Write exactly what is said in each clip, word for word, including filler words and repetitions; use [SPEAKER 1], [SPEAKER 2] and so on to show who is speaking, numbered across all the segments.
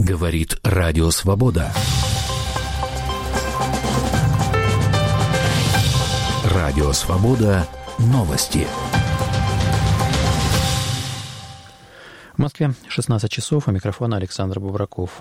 [SPEAKER 1] Говорит Радио Свобода. Радио Свобода. Новости.
[SPEAKER 2] В Москве шестнадцать часов, у микрофона Александр Бубраков.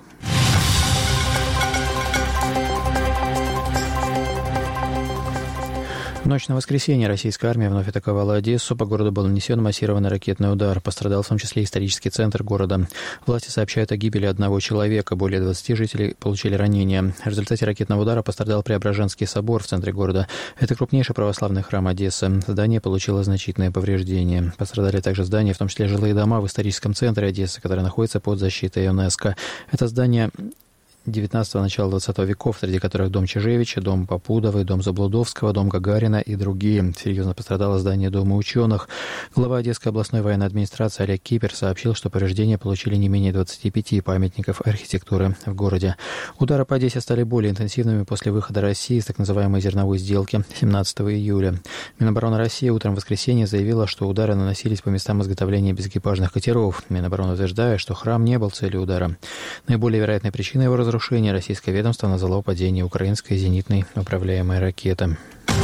[SPEAKER 2] В ночь на воскресенье российская армия вновь атаковала Одессу. По городу был нанесен массированный ракетный удар. Пострадал в том числе исторический центр города. Власти сообщают о гибели одного человека. Более двадцати жителей получили ранения. В результате ракетного удара пострадал Преображенский собор в центре города. Это крупнейший православный храм Одессы. Здание получило значительные повреждения. Пострадали также здания, в том числе жилые дома в историческом центре Одессы, которое находится под защитой ЮНЕСКО. Это здание девятнадцатого начала двадцатого веков, среди которых дом Чижевича, дом Попудовой, дом Заблудовского, дом Гагарина и другие. Серьезно пострадало здание Дома ученых. Глава Одесской областной военной администрации Олег Кипер сообщил, что повреждения получили не менее двадцати пяти памятников архитектуры в городе. Удары по Одессе стали более интенсивными после выхода России из так называемой зерновой сделки семнадцатого июля. Минобороны России утром в воскресенье заявила, что удары наносились по местам изготовления безэкипажных катеров. Минобороны утверждает, что храм не был целью удара. Наиболее вероятной причиной его разрушения Разрушение российское ведомство назвало падение украинской зенитной управляемой ракеты.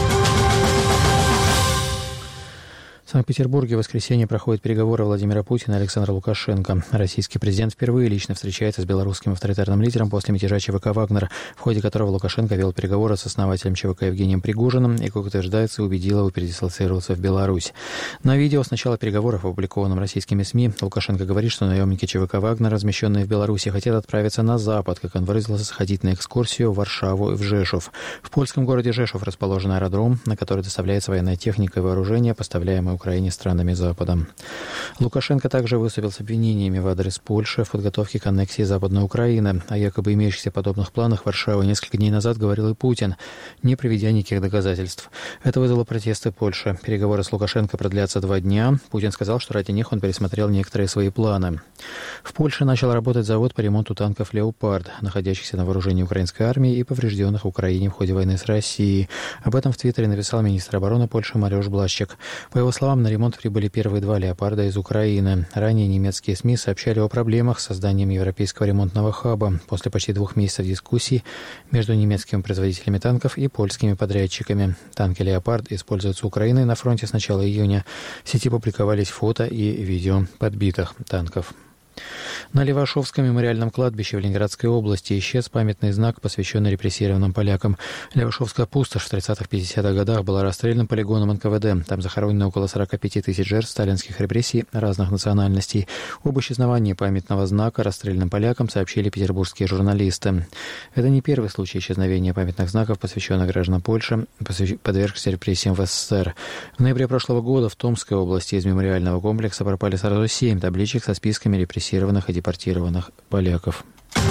[SPEAKER 2] В Санкт-Петербурге в воскресенье проходят переговоры Владимира Путина и Александра Лукашенко. Российский президент впервые лично встречается с белорусским авторитарным лидером после мятежа ЧВК «Вагнер», в ходе которого Лукашенко вел переговоры с основателем ЧВК Евгением Пригожиным и, как утверждается, убедил его передислоцироваться в Беларусь. На видео с начала переговоров, опубликованном российскими СМИ, Лукашенко говорит, что наемники ЧВК «Вагнер», размещенные в Беларуси, хотят отправиться на Запад, как он выразился, сходить на экскурсию в Варшаву и в Жешув. В польском городе Жешув расположен аэродром, на который доставляется военная техника и вооружение, поставляемое Украине странами Запада. Лукашенко также выступил с обвинениями в адрес Польши в подготовке к аннексии Западной Украины. О якобы имеющихся подобных планах Варшавы несколько дней назад говорил и Путин, не приведя никаких доказательств. Это вызвало протесты Польши. Переговоры с Лукашенко продлятся два дня. Путин сказал, что ради них он пересмотрел некоторые свои планы. В Польше начал работать завод по ремонту танков «Леопард», находящихся на вооружении украинской армии и поврежденных в Украине в ходе войны с Россией. Об этом в Твиттере написал министр обороны Польши Мариуsz Błaszczak. По его словам, на ремонт прибыли первые два «Леопарда» из Украины. Ранее немецкие СМИ сообщали о проблемах с созданием европейского ремонтного хаба после почти двух месяцев дискуссий между немецкими производителями танков и польскими подрядчиками. Танки «Леопард» используются Украиной на фронте с начала июня. В сети публиковались фото и видео подбитых танков. На Левашовском мемориальном кладбище в Ленинградской области исчез памятный знак, посвященный репрессированным полякам. Левашовская пустошь в тридцатых-пятидесятых годах была расстрельным полигоном эн ка вэ дэ. Там захоронено около сорока пяти тысяч жертв сталинских репрессий разных национальностей. Об исчезновении памятного знака расстрельным полякам сообщили петербургские журналисты. Это не первый случай исчезновения памятных знаков, посвященных гражданам Польши, подвергшихся репрессиям в эс эс эс эр. В ноябре прошлого года в Томской области из мемориального комплекса пропали сразу семь табличек со списками репрессированных и депортированных поляков.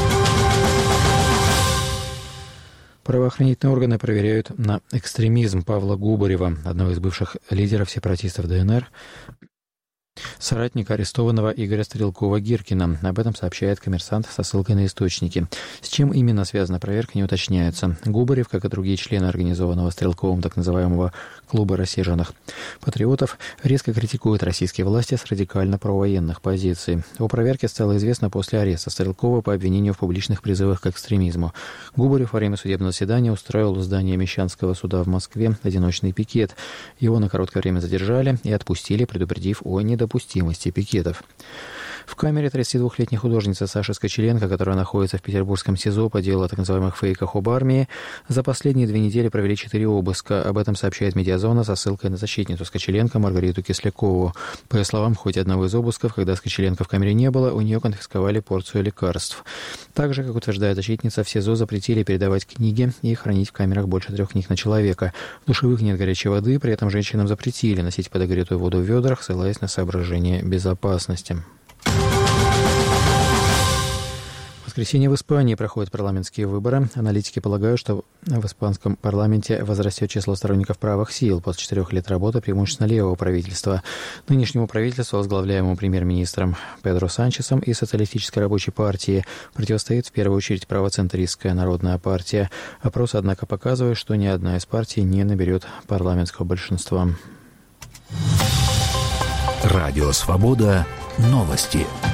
[SPEAKER 2] Правоохранительные органы проверяют на экстремизм Павла Губарева, одного из бывших лидеров сепаратистов дэ эн эр, соратника арестованного Игоря Стрелкова-Гиркина. Об этом сообщает «Коммерсант» со ссылкой на источники. С чем именно связана проверка, не уточняется. Губарев, как и другие члены организованного Стрелковым так называемого клуба рассерженных патриотов, резко критикуют российские власти с радикально-провоенных позиций. О проверке стало известно после ареста Стрелкова по обвинению в публичных призывах к экстремизму. Губарев во время судебного заседания устроил у здания Мещанского суда в Москве одиночный пикет. Его на короткое время задержали и отпустили, предупредив о недопустимости допустимости пикетов. В камере тридцатидвухлетняя художница Саша Скочеленко, которая находится в петербургском СИЗО по делу о так называемых фейках об армии, за последние две недели провели четыре обыска. Об этом сообщает «Медиазона» со ссылкой на защитницу Скочеленко Маргариту Кислякову. По ее словам, в ходе одного из обысков, когда Скочеленко в камере не было, у нее конфисковали порцию лекарств. Также, как утверждает защитница, в СИЗО запретили передавать книги и хранить в камерах больше трех книг на человека. В душевых нет горячей воды, при этом женщинам запретили носить подогретую воду в ведрах, ссылаясь на соображения безопасности. В воскресенье в Испании проходят парламентские выборы. Аналитики полагают, что в испанском парламенте возрастет число сторонников правых сил после четырех лет работы преимущественно левого правительства. Нынешнему правительству, возглавляемому премьер-министром Педро Санчесом и Социалистической рабочей партии, противостоит в первую очередь правоцентристская народная партия. Опросы, однако, показывают, что ни одна из партий не наберет парламентского большинства.
[SPEAKER 1] Радио «Свобода». Новости.